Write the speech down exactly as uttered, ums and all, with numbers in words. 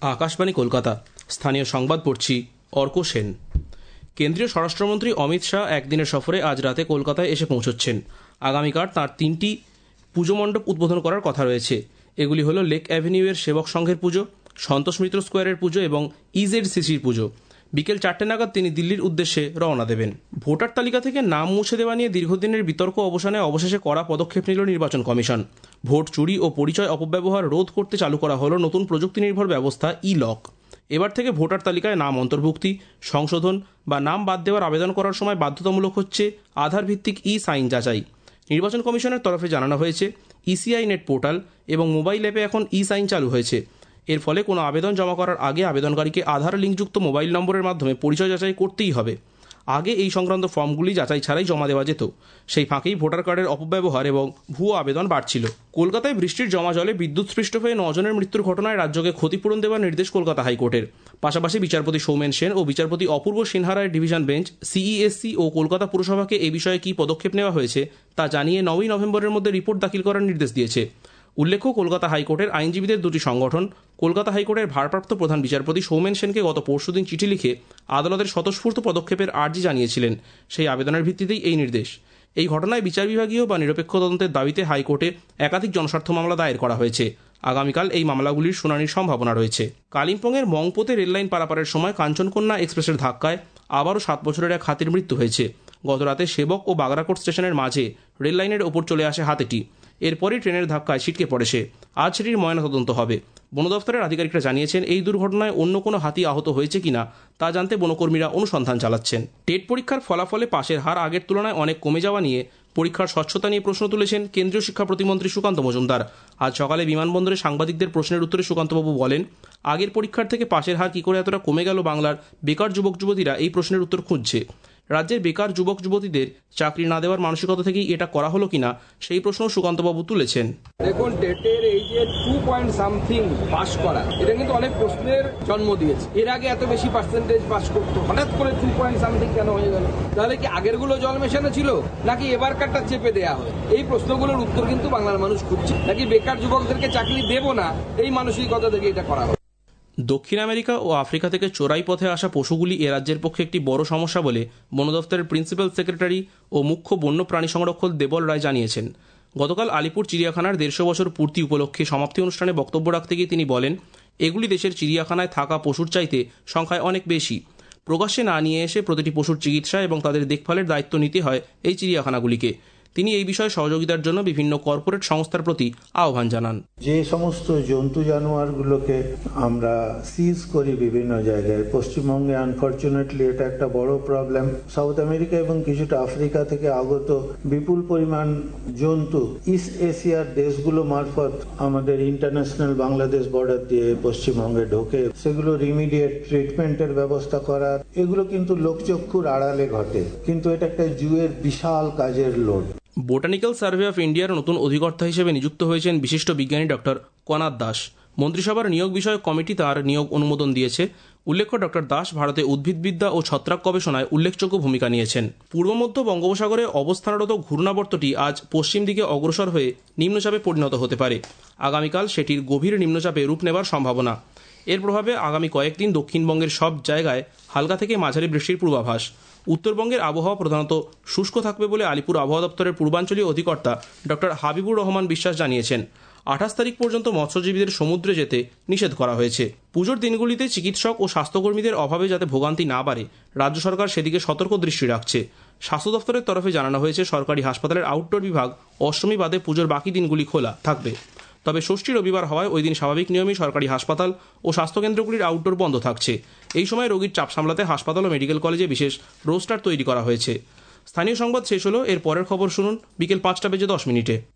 আকাশবাণী কলকাতা। স্থানীয় সংবাদ পড়ছি অর্ক সেন। কেন্দ্রীয় স্বরাষ্ট্রমন্ত্রী অমিত শাহ একদিনের সফরে আজ রাতে কলকাতায় এসে পৌঁছচ্ছেন। আগামীকাল তাঁর তিনটি পুজো মণ্ডপ উদ্বোধন করার কথা রয়েছে। এগুলি হল লেক অ্যাভিনিউ এর সেবক সংঘের পুজো, সন্তোষ মিত্র স্কোয়ারের পুজো এবং ইজেডসিসির পুজো। বিকেল চারটে নাগাদ তিনি দিল্লির উদ্দেশ্যে রওনা দেবেন। ভোটার তালিকা থেকে নাম মুছে দেওয়া নিয়ে দীর্ঘদিনের বিতর্ক অবসানে অবশেষে কড়া পদক্ষেপ নিল নির্বাচন কমিশন। ভোট চুরি ও পরিচয় অপব্যবহার রোধ করতে চালু করা হলো নতুন প্রযুক্তি নির্ভর ব্যবস্থা ই লক। এবার থেকে ভোটার তালিকায় নাম অন্তর্ভুক্তি, সংশোধন বা নাম বাদ দেওয়ার আবেদন করার সময় বাধ্যতামূলক হচ্ছে আধার ভিত্তিক ই সাইন যাচাই। নির্বাচন কমিশনের তরফে জানানো হয়েছে, ইসিআই নেট পোর্টাল এবং মোবাইল অ্যাপে এখন ই সাইন চালু হয়েছে। এর ফলে কোনো আবেদন জমা করার আগে আবেদনকারীকে আধার লিঙ্কযুক্ত মোবাইল নম্বরের মাধ্যমে পরিচয় যাচাই করতেই হবে। আগে এই সংক্রান্ত ফর্মগুলি যাচাই ছাড়াই জমা দেওয়া যেত। সেই ফাঁকেই ভোটার কার্ডের অপব্যবহার এবং ভুয়ো আবেদন বাড়ছিল। কলকাতায় বৃষ্টির জমা জলে বিদ্যুৎস্পৃষ্ট হয়ে নজনের মৃত্যুর ঘটনায় রাজ্যকে ক্ষতিপূরণ দেওয়ার নির্দেশ কলকাতা হাইকোর্টের। পাশাপাশি বিচারপতি সৌমেন সেন ও বিচারপতি অপূর্ব সিনহা রায়ের ডিভিশন বেঞ্চ সিইএসসি ও কলকাতা পুরসভাকে এ বিষয়ে কী পদক্ষেপ নেওয়া হয়েছে তা জানিয়ে নয়ই নভেম্বরের মধ্যে রিপোর্ট দাখিল করার নির্দেশ দিয়েছে। উল্লেখ্য, কলকাতা হাইকোর্টের আইনজীবীদের দুটি সংগঠন কলকাতা হাইকোর্টের ভারপ্রাপ্ত প্রধান বিচারপতি সৌমেন সেনকে গত পরশুদিন চিঠি লিখে আদালতের স্বতঃস্ফূর্ত পদক্ষেপের আর্জি জানিয়েছিলেন। সেই আবেদনের ভিত্তিতেই এই নির্দেশ। এই ঘটনায় বিচার বিভাগীয় বা নিরপেক্ষ তদন্তের দাবিতে হাইকোর্টে একাধিক জনস্বার্থ মামলা দায়ের করা হয়েছে। আগামীকাল এই মামলাগুলির শুনানির সম্ভাবনা রয়েছে। কালিম্পংয়ের মংপোতে রেললাইন পারাপারের সময় কাঞ্চনকন্যা এক্সপ্রেসের ধাক্কায় আবারও সাত বছরের এক হাতির মৃত্যু হয়েছে। গতরাতে সেবক ও বাগরাকোট স্টেশনের মাঝে রেললাইনের ওপর চলে আসে হাতিটি। এরপরই ট্রেনের ধাক্কায় ছিটকে পড়ে সে। আজ সেটির ময়নাতদন্ত হবে। বন দফতরের আধিকারিকরা জানিয়েছেন, এই দুর্ঘটনায় অন্য কোনো হাতি আহত হয়েছে কিনা তা জানতে বনকর্মীরা অনুসন্ধান চালাচ্ছেন। টেট পরীক্ষার ফলাফলে পাশের হার আগের তুলনায় অনেক কমে যাওয়া নিয়ে পরীক্ষার স্বচ্ছতা নিয়ে প্রশ্ন তুলেছেন কেন্দ্রীয় শিক্ষা প্রতিমন্ত্রী সুকান্ত মজুমদার। আজ সকালে বিমানবন্দরে সাংবাদিকদের প্রশ্নের উত্তরে সুকান্তবাবু বলেন, আগের পরীক্ষার থেকে পাশের হার কী করে এতটা কমে গেল বাংলার বেকার যুবক যুবতীরা এই প্রশ্নের উত্তর খুঁজছে। রাজ্যের বেকার যুবক যুবতীদের চাকরি না দেওয়ার মানসিকতা থেকেই এটা করা হলো কিনা সেই প্রশ্ন সুকান্তবাবু তুলেছেন। দেখুন, টেটের এই যে টু পয়েন্ট সামথিং পাস করা, এটা কিন্তু অনেক প্রশ্নের জন্ম দিয়েছে। এর আগে এত বেশি পার্সেন্টেজ পাস করতো, হঠাৎ করে টু পয়েন্ট সামথিং কেন হয়ে গেল? তাহলে কি আগের গুলো জল মেশানো ছিল, নাকি এবারকারটা চেপে দেওয়া হয়? এই প্রশ্নগুলোর উত্তর কিন্তু বাংলার মানুষ খুঁজছে। নাকি বেকার যুবকদেরকে চাকরি দেব না, এই মানসিকতা থেকে এটা করা হয়। দক্ষিণ আমেরিকা ও আফ্রিকা থেকে চোরাই পথে আসা পশুগুলি এ রাজ্যের পক্ষে একটি বড় সমস্যা বলে বন দফতরের প্রিন্সিপাল সেক্রেটারি ও মুখ্য বন্য প্রাণী সংরক্ষক দেবল রায় জানিয়েছেন। গতকাল আলিপুর চিড়িয়াখানার দেড়শো বছর পূর্তি উপলক্ষে সমাপ্তি অনুষ্ঠানে বক্তব্য রাখতে গিয়ে তিনি বলেন, এগুলি দেশের চিড়িয়াখানায় থাকা পশুর চাইতে সংখ্যায় অনেক বেশি। প্রকাশ্যে না নিয়ে এসে প্রতিটি পশুর চিকিৎসা এবং তাদের দেখভালের দায়িত্ব নিতে হয় এই চিড়িয়াখানাগুলিকে। তিনি এই বিষয়ে সহযোগিতার জন্য বিভিন্ন কর্পোরেট সংস্থার প্রতি আহ্বান জানান। যে সমস্ত জন্তু জানোয়ারগুলোকে আমরা সিজ করি বিভিন্ন জায়গায়, পশ্চিমবঙ্গে আনফরচুনেটলি এটা একটা বড় প্রবলেম। সাউথ আমেরিকা এবং কিছুটা আফ্রিকা থেকে আগত বিপুল পরিমাণ জন্তু ইস্ট এশিয়ার দেশগুলো মারফত আমাদের ইন্টারন্যাশনাল বাংলাদেশ বর্ডার দিয়ে পশ্চিমবঙ্গে ঢোকে। সেগুলো রিমিডিয়েট ট্রিটমেন্টের ব্যবস্থা করার, এগুলো কিন্তু লোকচক্ষুর আড়ালে ঘটে, কিন্তু এটা একটা জুয়ের বিশাল কাজের লোড। বোটানিক্যাল সার্ভে অফ ইন্ডিয়ার নতুন অধিকর্তা হিসেবে নিযুক্ত হয়েছেন বিশিষ্ট বিজ্ঞানী ডক্টর কনাদ দাস। মন্ত্রিসভার নিয়োগ বিষয়ক কমিটি তার নিয়োগ অনুমোদন দিয়েছে। উল্লেখ্য, ডক্টর দাস ভারতে উদ্ভিদবিদ্যা ও ছত্রাক গবেষণায় উল্লেখযোগ্য ভূমিকা নিয়েছেন। পূর্ব মধ্য বঙ্গোপসাগরে অবস্থানরত ঘূর্ণাবর্তটি আজ পশ্চিম দিকে অগ্রসর হয়ে নিম্নচাপে পরিণত হতে পারে। আগামীকাল সেটির গভীর নিম্নচাপে রূপ নেবার সম্ভাবনা। এর প্রভাবে আগামী কয়েকদিন দক্ষিণবঙ্গের সব জায়গায় হালকা থেকে মাঝারি বৃষ্টির পূর্বাভাস। উত্তরবঙ্গের আবহাওয়া প্রধানত শুষ্ক থাকবে বলে আলিপুর আবহাওয়া দপ্তরের পূর্বাঞ্চলীয় অধিকর্তা ডক্টর হাবিবুর রহমান বিশ্বাস জানিয়েছেন। আঠাশ তারিখ পর্যন্ত মৎস্যজীবীদের সমুদ্রে যেতে নিষেধ করা হয়েছে। পুজোর দিনগুলিতে চিকিৎসক ও স্বাস্থ্যকর্মীদের অভাবে যাতে ভোগান্তি না বাড়ে, রাজ্য সরকার সেদিকে সতর্ক দৃষ্টি রাখছে। স্বাস্থ্য দপ্তরের তরফে জানানো হয়েছে, সরকারি হাসপাতালের আউটডোর বিভাগ অষ্টমী বাদে পুজোর বাকি দিনগুলি খোলা থাকবে। তবে ষষ্ঠী রবিবার হওয়ায় ওই দিন স্বাভাবিক নিয়মেই সরকারি হাসপাতাল ও স্বাস্থ্যকেন্দ্রগুলির আউটডোর বন্ধ থাকছে। এই সময় রোগীর চাপ সামলাতে হাসপাতাল ও মেডিকেল কলেজে বিশেষ রোস্টার তৈরি করা হয়েছে। স্থানীয় সংবাদ শেষ হলো। এর পরের খবর শুনুন বিকেল পাঁচটা বেজে দশ মিনিটে।